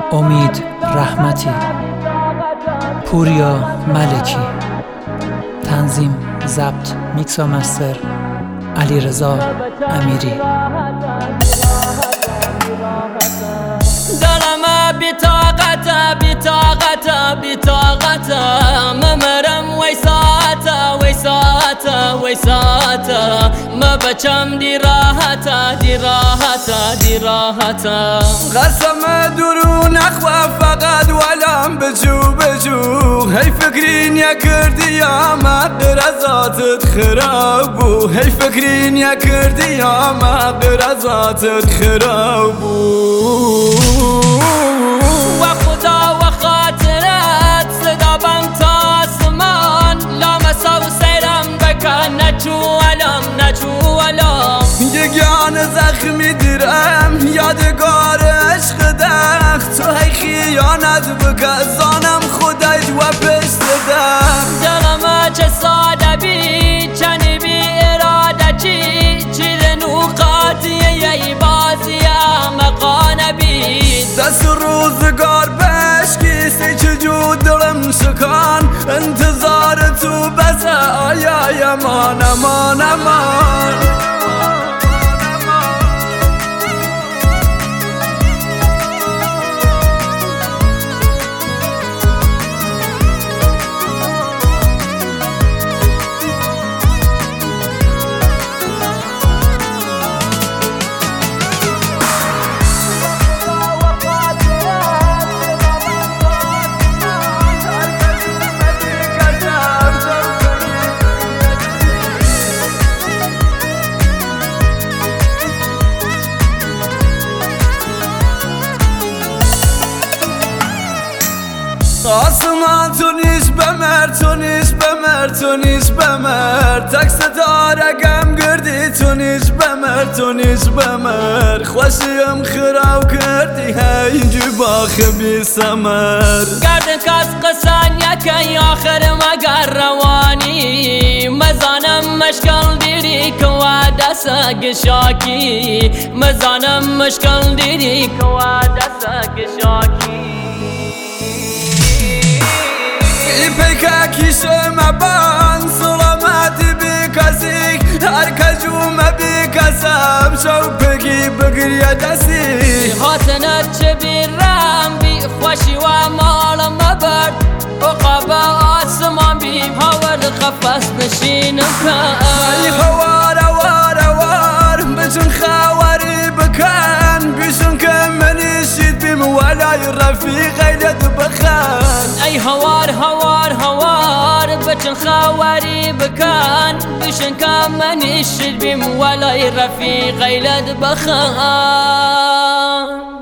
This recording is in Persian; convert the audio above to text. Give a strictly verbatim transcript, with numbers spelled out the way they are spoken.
امید رحمتی، پوریا ملکی، تنظیم ضبط میکس و مستر علیرضا امیری. دلم بی طاقت بی طاقت بی طاقت ممرم وی ساعت وی ساعت وی ساعت ما بچم دی راحت دی راحت دی راحت قسم درون اخوا فقط ولم بجو بجو هی فکرین یا کردی یا ما قرازاتت خرابو هی فکرین یا کردی یا ما قرازاتت خرابو و خدا و خاطرت صدا بم تا آسمان لامسا و سیرم بکن نچو علم نچو علم یگان زخمی دیرم یادگار عشق دخت تو هی خیانت بکزانم خودت و پشت دخت دلم چه ساده بی چنی بی اراده چی چیل نوقاتیه یه بازی مقانه بی دست روزگار بشکی سی چجو دلم شکان انتظار تو بس آیا یمان امان امان آسمان تو نیست بمر تو نیست بمر تو نیست بمر تک ستاره گم گردی تو نیست بمر تو نیست بمر خوشیم خراب کردی هی باخ بی سمر گرد کس قسان یکی آخر مگر روانی مزانم مشکل دیری کوا دست گشاکی مزانم مشکل دیری کوا دست گشاکی پیکاکی شما بان سلامتی بی کسی هر کجو ما بی کسم شو بگی بگری دستی هاتنت چه بیرم بی خوشی و مال مبرد اقابا آسمان بی هاور قفص نشینم کن ای خوار وار وار بچون خواری بکن بیشون که منی شید بیم ولای رفیق ایلت بخن ای هوار هوار هوار بچن خواری بکن بیشن که منی شید بیم ولای رفیق ایلت بخن